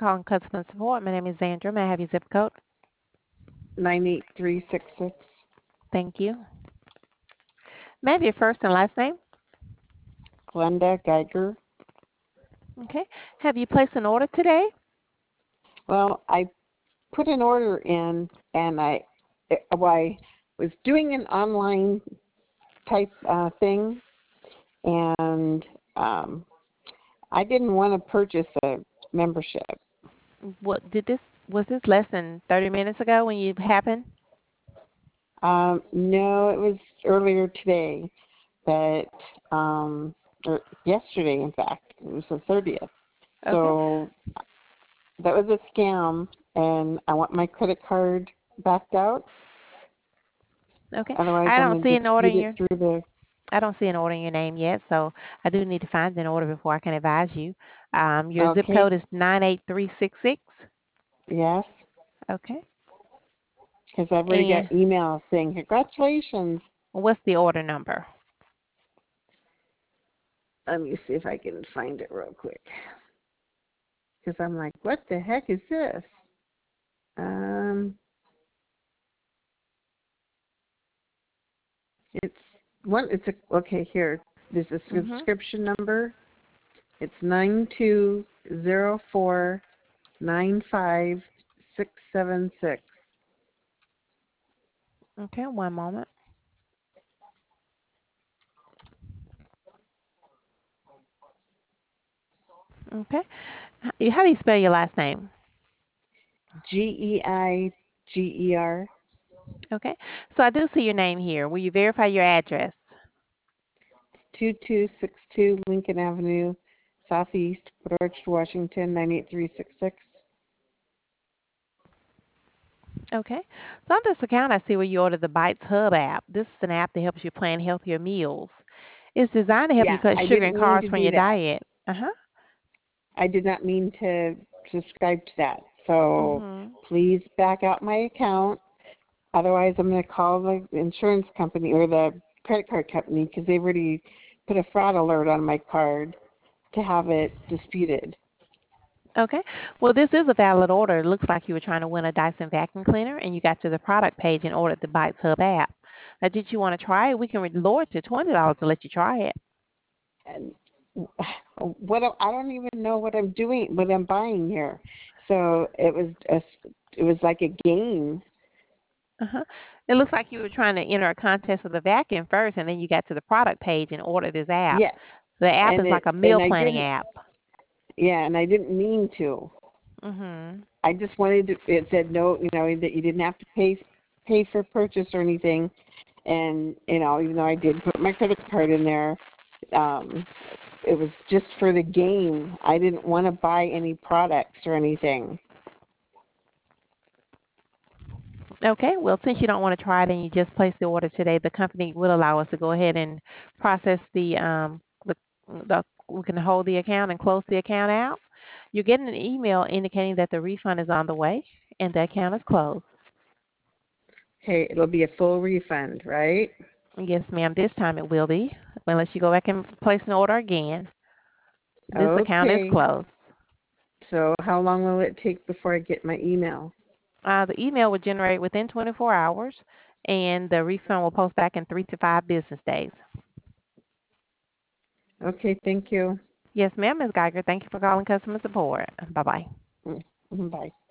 calling customer support. My name is Sandra. May I have your zip code? 98366. Thank you. May I have your first and last name? Glenda Geiger. Okay. Have you placed an order today? Well, I put an order in, and I was doing an online type thing, and I didn't want to purchase a membership. Was this less than 30 minutes ago when you happened? No, it was earlier today, but or yesterday, in fact, it was the 30th. Okay. So that was a scam, and I want my credit card backed out. Okay. Otherwise, I I'm don't going see to an order dispute in it your through the. I don't see an order in your name yet, so I do need to find an order before I can advise you. Your zip Okay. code is 98366. Yes, Okay. because I've already got And emails saying congratulations. what's the order number? Let me see if I can find it real quick. Because I'm like, what the heck is this? Um, it's one. It's a okay. Here, there's a Mhm. subscription number. It's 9204956676. Okay, one moment. Okay. How do you spell your last name? GEIGER. Okay. So I do see your name here. Will you verify your address? 2262 Lincoln Avenue, Southeast, Port Orchard, Washington 98366. Okay. So on this account, I see where you ordered the Bites Hub app. This is an app that helps you plan healthier meals. It's designed to help you Yeah, cut I sugar and didn't mean carbs to from do your that. diet. Uh-huh. I did not mean to subscribe to that. So Mhm. please back out my account. Otherwise, I'm going to call the insurance company or the credit card company because they've already put a fraud alert on my card to have it disputed. Okay. Well, this is a valid order. It looks like you were trying to win a Dyson vacuum cleaner, and you got to the product page and ordered the Bites Hub app. Now, did you want to try it? We can lower it to $20 to let you try it. And I don't even know what I'm doing, what I'm buying here. So it was like a game. Uh-huh. It looks like you were trying to enter a contest with the vacuum first, and then you got to the product page and ordered this app. Yes, The app is like a meal and I planning didn't. app. Yeah, and I didn't mean to. Mhm. I just wanted to. It said no, that you didn't have to pay for purchase or anything, and even though I did put my credit card in there, um, it was just for the game. I didn't want to buy any products or anything. Okay. Well, since you don't want to try it and you just placed the order today, the company will allow us to go ahead and process the we can hold the account and close the account out. You're getting an email indicating that the refund is on the way and the account is closed. Okay, it'll be a full refund, right? Yes, ma'am. This time it will be, unless you go back and place an order again. This account is Okay. closed. So how long will it take before I get my email? The email will generate within 24 hours, and the refund will post back in 3 to 5 business days. Okay, thank you. Yes, ma'am, Ms. Geiger. Thank you for calling customer support. Bye-bye. Mm, bye.